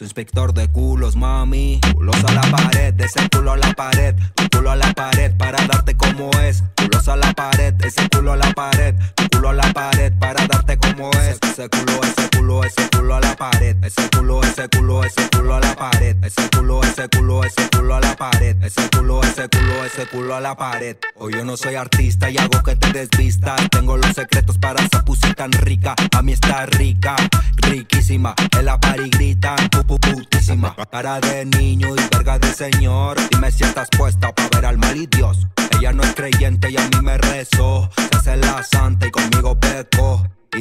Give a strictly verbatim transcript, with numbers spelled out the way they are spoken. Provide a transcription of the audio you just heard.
Tu inspector de culos, mami. Culos a la pared, ese culo a la pared. Tu culo a la pared para darte como es. Culos a la pared, ese culo a la pared. Tu culo a la pared para darte como es. Ese culo, ese culo, ese culo a la pared. Ese culo, ese culo, ese culo a la pared. Ese culo, ese culo, ese culo a la pared. Ese culo, ese culo, ese culo a la pared. Hoy yo no soy artista y hago que te desvistas. Tengo los secretos para esa pussy tan rica. A mí está rica, riquísima. En la party gritan, pu, pu, putísima. Cara de niño y verga de señor. Dime si estás puesta pa' ver al mal y Dios. Ella no es creyente y a mí me rezó. Se hace la santa y conmigo pecó.